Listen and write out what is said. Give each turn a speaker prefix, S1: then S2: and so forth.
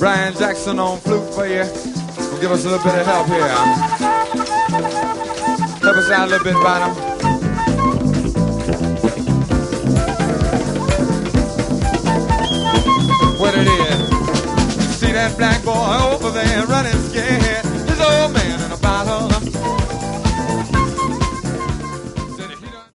S1: Brian Jackson on flute for you. We'll give us a little bit of help here. Help us out a little bit, Bottom. What it is. See that black boy over there running scared.